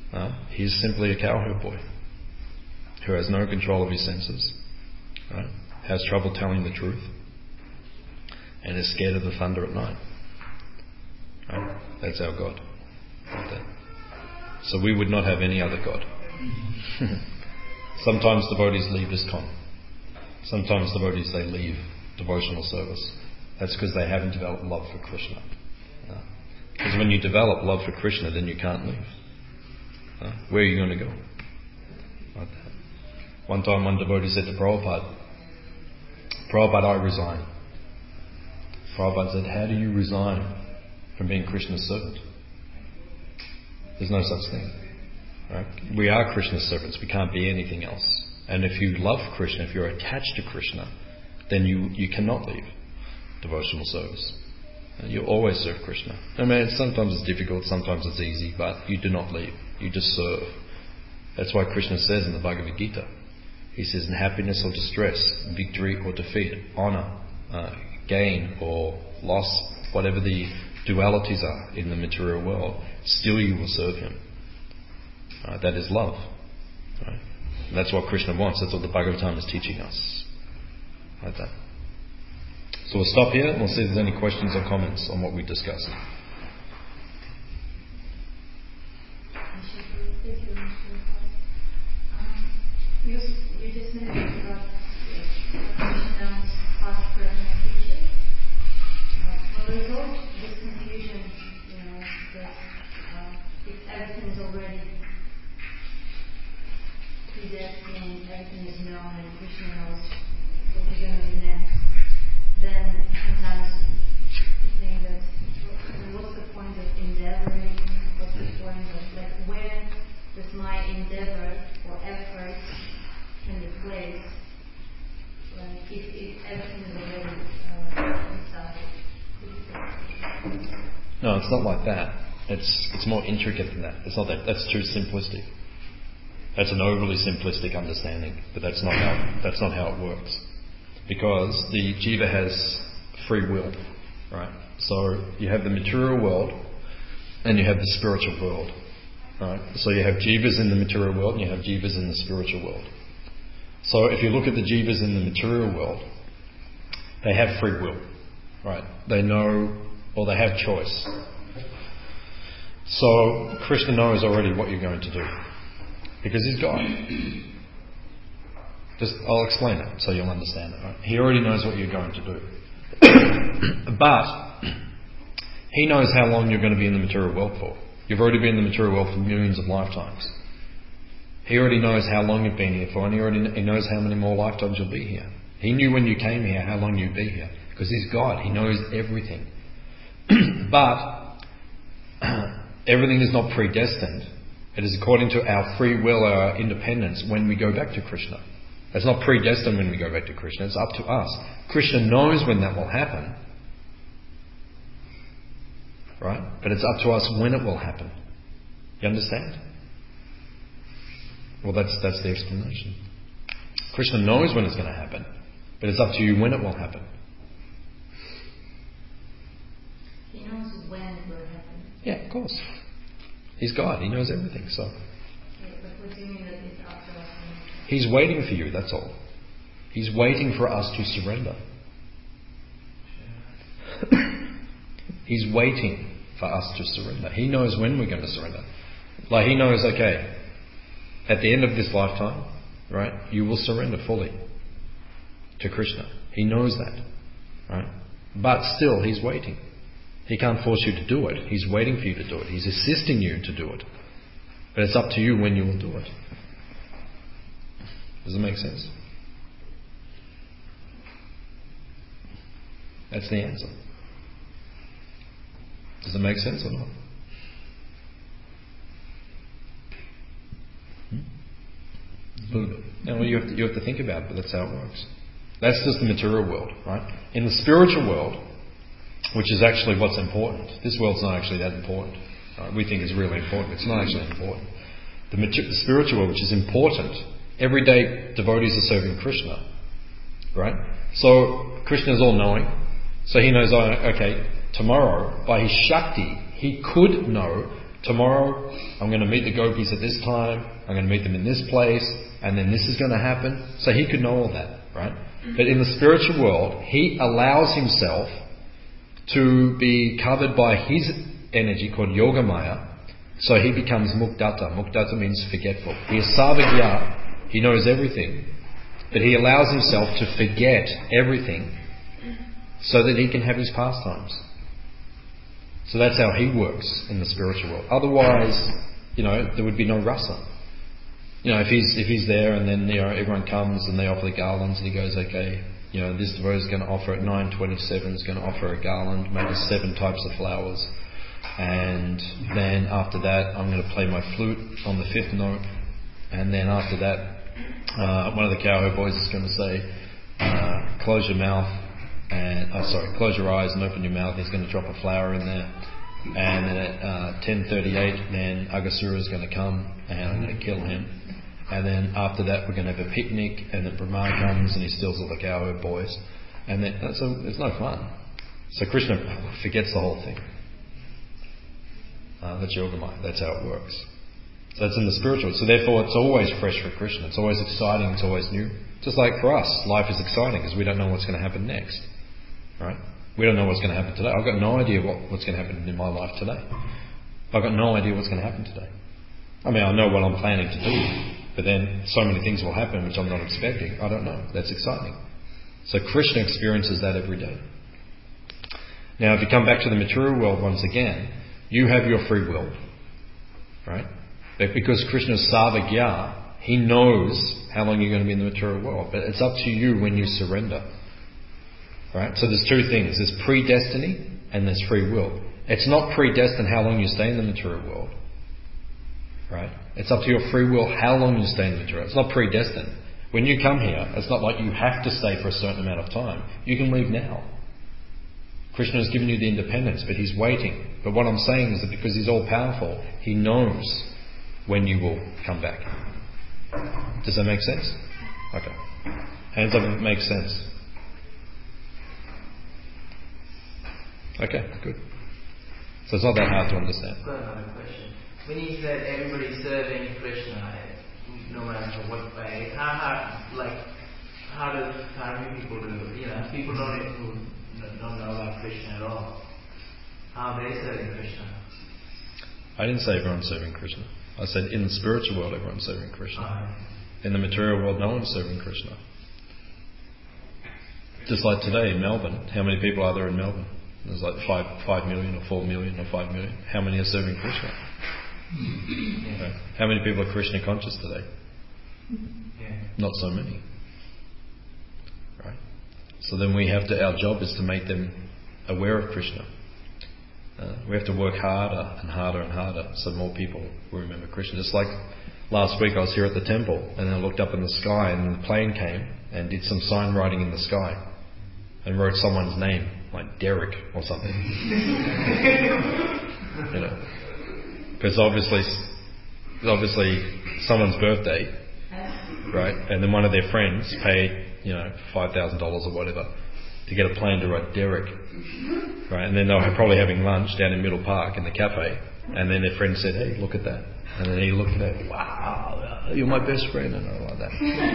[SPEAKER 1] Uh, he's simply a cowherd boy who has no control of his senses, right? Has trouble telling the truth, and is scared of the thunder at night. Right? That's our God. Like that. So we would not have any other God. Sometimes devotees leave ISKCON. Sometimes devotees, they leave devotional service. That's because they haven't developed love for Krishna. Because when you develop love for Krishna, then you can't leave. Uh, where are you going to go? Like that. One time one devotee said to Prabhupada, Prabhupada, I resign. Prabhupada said, how do you resign from being Krishna's servant? There's no such thing. Right? We are Krishna's servants. We can't be anything else. And if you love Krishna, if you're attached to Krishna, then you, you cannot leave devotional service. You always serve Krishna. I mean, sometimes it's difficult, sometimes it's easy, but you do not leave. You just serve. That's why Krishna says in the Bhagavad Gita, he says, in happiness or distress, victory or defeat, honour, uh, gain or loss, whatever the dualities are in the material world, still you will serve him. Uh, that is love. Right? And that's what Krishna wants. That's what the Bhagavatam is teaching us. Like that. So we'll stop here and we'll see if there's any questions or comments on what we discussed.
[SPEAKER 3] You, you just mentioned about Krishna's past, present, and future. Uh, but there's also this confusion, you know, that uh, if everything is already predestined, everything is known, and Krishna knows what we're going to do next, then sometimes you think that what's the point of endeavoring? What's the point of, like, where does my endeavor or effort can be placed? Like, if, if everything is already uh, decided.
[SPEAKER 1] No, it's not like that. It's it's more intricate than that. It's not that. That's too simplistic. That's an overly simplistic understanding, but that's not how that's not how it works. Because the jiva has free will, right? So you have the material world and you have the spiritual world, right? So you have jivas in the material world and you have jivas in the spiritual world. So if you look at the jivas in the material world, they have free will, right? They know, or they have choice. So Krishna knows already what you're going to do because he's God. Just, I'll explain it so you'll understand it. Right? He already knows what you're going to do. But he knows how long you're going to be in the material world for. You've already been in the material world for millions of lifetimes. He already knows how long you've been here for, and he already he knows how many more lifetimes you'll be here. He knew when you came here how long you'd be here. Because he's God. He knows everything. But everything is not predestined. It is according to our free will, our independence, when we go back to Krishna. It's not predestined when we go back to Krishna. It's up to us. Krishna knows when that will happen. Right? But it's up to us when it will happen. You understand? Well, that's that's the explanation. Krishna knows when it's going to happen. But it's up to you when it will happen.
[SPEAKER 3] He knows when it will happen.
[SPEAKER 1] Yeah, of course. He's God. He knows everything. So
[SPEAKER 3] Okay, but what do you mean that it's up to us?
[SPEAKER 1] he's waiting for you, that's all. He's waiting for us to surrender. He's waiting for us to surrender. He knows when we're going to surrender. Like he knows, okay, at the end of this lifetime, right, you will surrender fully to Krishna. He knows that. Right? But still, he's waiting. He can't force you to do it. He's waiting for you to do it. He's assisting you to do it. But it's up to you when you will do it. Does it make sense? That's the answer. Does it make sense or not? Hmm? A little bit. You know, you have to, you have to think about it, but that's how it works. That's just the material world, right? In the spiritual world, which is actually what's important. This world's not actually that important. Right? We think it's really important. It's not actually important. The, mater- the spiritual world, which is important, every day devotees are serving Krishna. Right? So Krishna is all-knowing. So he knows, oh, okay, tomorrow, by his Shakti, he could know tomorrow I'm going to meet the gopis at this time, I'm going to meet them in this place, and then this is going to happen. So he could know all that, right? But in the spiritual world, he allows himself to be covered by his energy called Yogamaya. So he becomes Mukdata. Mukdata means forgetful. He is Sarvagya. He knows everything. But he allows himself to forget everything so that he can have his pastimes. So that's how he works in the spiritual world. Otherwise, you know, there would be no rasa. You know, if he's if he's there and then, you know, everyone comes and they offer the garlands and he goes, okay, you know, this devotee is going to offer at nine twenty-seven, is going to offer a garland made of seven types of flowers. And then after that, I'm going to play my flute on the fifth note. And then after that, uh, one of the cowherd boys is going to say, uh, close your mouth. And oh, sorry, close your eyes and open your mouth. He's going to drop a flower in there. And then at uh, ten thirty-eight, then Aghasura is going to come and I'm going to kill him. And then after that, we're going to have a picnic. And then Brahma comes and he steals all the cowherd boys. And then that's a, it's no fun. So Krishna forgets the whole thing. Uh, that's Yogamaya. That's how it works. So that's in the spiritual. So therefore, it's always fresh for Krishna. It's always exciting. It's always new. Just like for us, life is exciting because we don't know what's going to happen next. Right? We don't know what's going to happen today. I've got no idea what, what's going to happen in my life today. I've got no idea what's going to happen today. I mean, I know what I'm planning to do, but then so many things will happen which I'm not expecting. I don't know. That's exciting. So Krishna experiences that every day. Now, if you come back to the material world once again, you have your free will. Right? But because Krishna's Sarvagya, he knows how long you're going to be in the material world. But it's up to you when you surrender. Right? So there's two things. There's predestiny and there's free will. It's not predestined how long you stay in the material world. Right? It's up to your free will how long you stay in the material. It's not predestined. When you come here, it's not like you have to stay for a certain amount of time. You can leave now. Krishna has given you the independence, but he's waiting. But what I'm saying is that because he's all powerful, he knows when you will come back. Does that make sense? Okay. Hands up if it makes sense. Okay, good. So it's not that hard to understand.
[SPEAKER 2] I've got another question. When you said everybody's serving Krishna, no matter what way, how, how like how do how do people do? You know, people don't who don't know about Krishna at all. How are they serving Krishna?
[SPEAKER 1] I didn't say everyone's serving Krishna. I said in the spiritual world everyone's serving Krishna. Uh, in the material world no one's serving Krishna. Just like today in Melbourne, how many people are there in Melbourne? There's like five, five million or four million or five million. How many are serving Krishna? Okay. How many people are Krishna conscious today?
[SPEAKER 2] Yeah.
[SPEAKER 1] Not so many. Right? So then we have to, our job is to make them aware of Krishna. Uh, we have to work harder and harder and harder so more people will remember Krishna. Just like last week I was here at the temple and I looked up in the sky and the plane came and did some sign writing in the sky and wrote someone's name, like Derek or something. You know, because obviously, obviously someone's birthday, right? And then one of their friends paid, you know, five thousand dollars or whatever to get a plane to write Derek, right? And then they were probably having lunch down in Middle Park in the cafe, and then their friend said, "Hey, look at that." And then he looked at it, "Wow, you're my best friend," and all like that.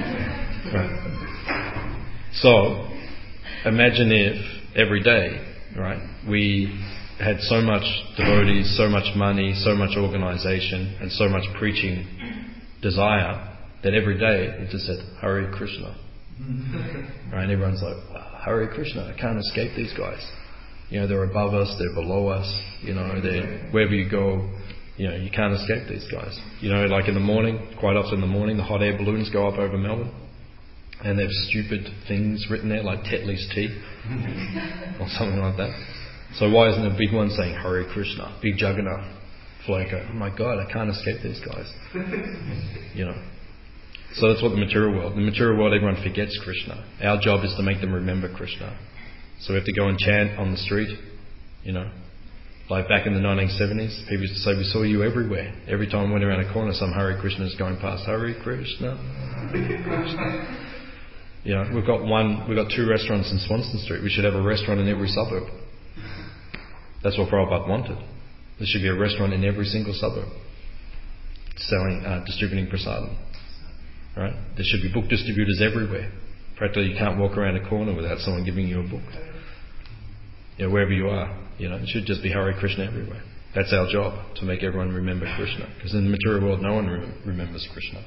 [SPEAKER 1] Right? So, imagine if every day, right, we had so much devotees, so much money, so much organisation, and so much preaching desire that every day it just said Hare Krishna. Right? And everyone's like, wow, Hare Krishna, I can't escape these guys. You know, they're above us, they're below us, you know, they're wherever you go, you know, you can't escape these guys. You know, like in the morning, quite often in the morning, the hot air balloons go up over Melbourne. And they have stupid things written there like Tetley's tea or something like that. So why isn't a big one saying Hare Krishna, big Jagannath, like, oh my God, I can't escape these guys. You know. So that's what the material world. The material world, everyone forgets Krishna. Our job is to make them remember Krishna. So we have to go and chant on the street. You know, like back in the nineteen seventies, people used to say, "We saw you everywhere." Every time we went around a corner, some Hare Krishna is going past. Hare Krishna, Hare Krishna. You know, we've got one, we've got two restaurants in Swanston Street. We should have a restaurant in every suburb. That's what Prabhupada wanted. There should be a restaurant in every single suburb selling, uh, distributing prasadam. Right? There should be book distributors everywhere. Practically, you can't walk around a corner without someone giving you a book. You know, wherever you are, you know, it should just be Hare Krishna everywhere. That's our job, to make everyone remember Krishna. Because in the material world, no one re- remembers Krishna.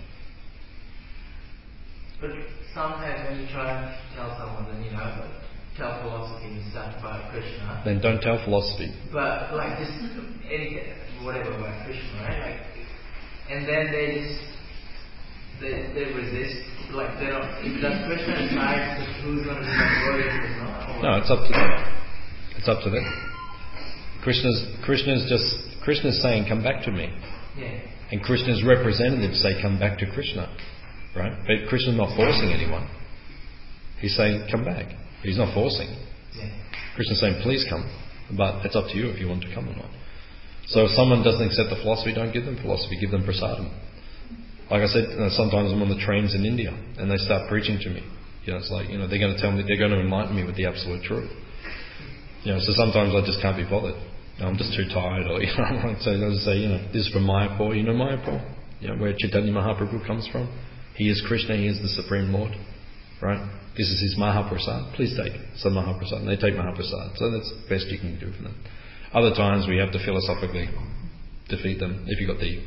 [SPEAKER 2] But sometimes when you try and tell someone, then you know, tell philosophy and stuff about Krishna.
[SPEAKER 1] Then don't tell philosophy.
[SPEAKER 2] But like just anything, whatever about Krishna, right? Like, and then they just they they resist. Like they don't. If does Krishna decide who's going to be my glory and who's not?
[SPEAKER 1] No, it's up to them. It's up to them. Krishna's Krishna's just Krishna's saying, "Come back to me,"
[SPEAKER 2] Yeah.
[SPEAKER 1] and Krishna's representatives say, "Come back to Krishna," right? But Krishna's not forcing anyone. He's saying, "Come back." He's not forcing.
[SPEAKER 2] Yeah.
[SPEAKER 1] Krishna's saying, "Please come," but it's up to you if you want to come or not. So if someone doesn't accept the philosophy, don't give them philosophy. Give them prasadam. Like I said, you know, sometimes I'm on the trains in India and they start preaching to me. You know, it's like, you know, they're going to tell me, they're going to enlighten me with the absolute truth. You know, so sometimes I just can't be bothered. You know, I'm just too tired, or you know, so I just say, you know, this is from Mayapur. You know Mayapur? You know where Chaitanya Mahaprabhu comes from? He is Krishna. He is the Supreme Lord, right? This is his Mahaprasad. Please take some Mahaprasad. And they take Mahaprasad. So that's the best you can do for them. Other times we have to philosophically defeat them if you've got the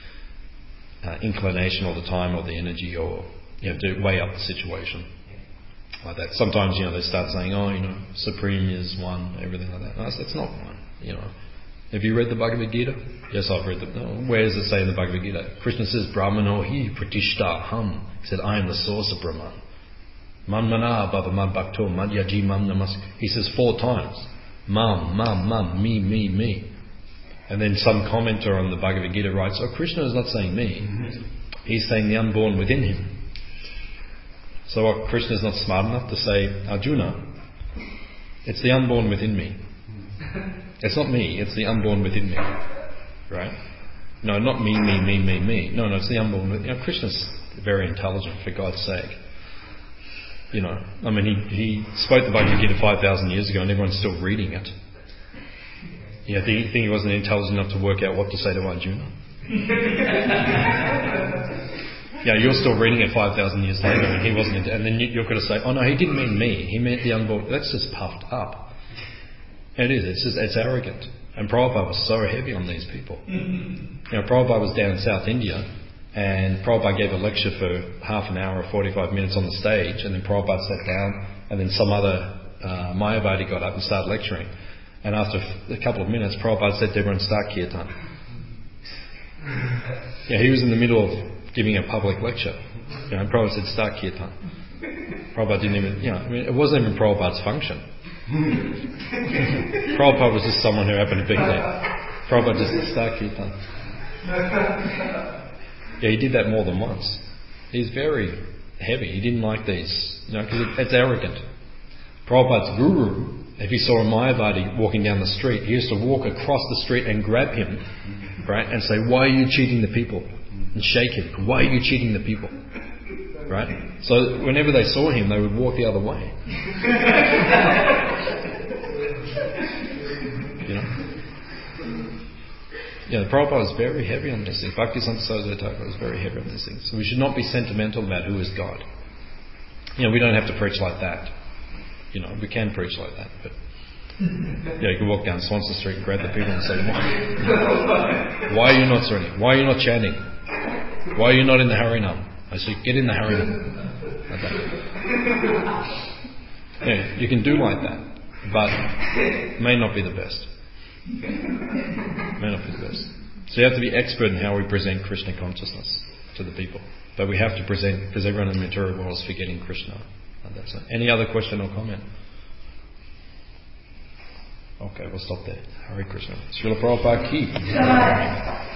[SPEAKER 1] uh, inclination or the time or the energy, or you have to weigh up the situation like that. Sometimes, you know, they start saying, oh, you know, Supreme is one, everything like that. No, that's not one, you know. Have you read the Bhagavad Gita? Yes, I've read the... No, where does it say in the Bhagavad Gita? Krishna says, Brahmano hi pratishta ham. He said, I am the source of Brahman. Manmana bhava mad bhakto madhyaji mam namas. He says four times. Mam, mam, mam, me, me, me. And then some commenter on the Bhagavad Gita writes, oh, Krishna is not saying me. He's saying the unborn within him. So what, Krishna is not smart enough to say, Arjuna, it's the unborn within me. It's not me, it's the unborn within me. Right? No, not me, me, me, me, me. No, no, it's the unborn within me. You know, Krishna's very intelligent, for God's sake. You know, I mean, he, he spoke the Bhagavad Gita five thousand years ago and everyone's still reading it. Yeah, do you think he wasn't intelligent enough to work out what to say to Arjuna? Yeah, you're still reading it five thousand years later and he wasn't, and then you're going to say, oh no, he didn't mean me, he meant the unborn. That's just puffed up. It is, it's just, it's arrogant. And Prabhupada was so heavy on these people. You know, Prabhupada was down in South India and Prabhupada gave a lecture for half an hour or forty-five minutes on the stage, and then Prabhupada sat down and then some other uh, Mayavadi got up and started lecturing. And after a couple of minutes, Prabhupada said to everyone, start kirtan. Yeah, he was in the middle of giving a public lecture. You know, and Prabhupada said, start kirtan. Prabhupada didn't even, you know, I mean, it wasn't even Prabhupada's function. Prabhupada was just someone who happened to be there. Prabhupada just said, start kirtan. Yeah, he did that more than once. He's very heavy. He didn't like these, you know, because it, it's arrogant. Prabhupada's guru, if he saw a Mayavadi walking down the street, he used to walk across the street and grab him, right, and say, why are you cheating the people? And shake him. Why are you cheating the people? Right? So whenever they saw him, they would walk the other way. You know? Yeah, the Prabhupada was very heavy on these things. Bhaktisiddhanta Saraswati Thakur was very heavy on these things. So we should not be sentimental about who is God. You know, we don't have to preach like that. You know, we can preach like that, but yeah, you can walk down Swanston Street and grab the people and say, why, why are you not surrendering? Why are you not chanting? Why are you not in the Harinam? I say, get in the Harinam. Like that. Yeah, you can do like that, but it may not be the best. May not be the best. So you have to be expert in how we present Krishna consciousness to the people. But we have to present, because everyone in the material world is forgetting Krishna. That's it. Any other question or comment? Okay, we'll stop there. Hare Krishna. Srila Prabhupada ki.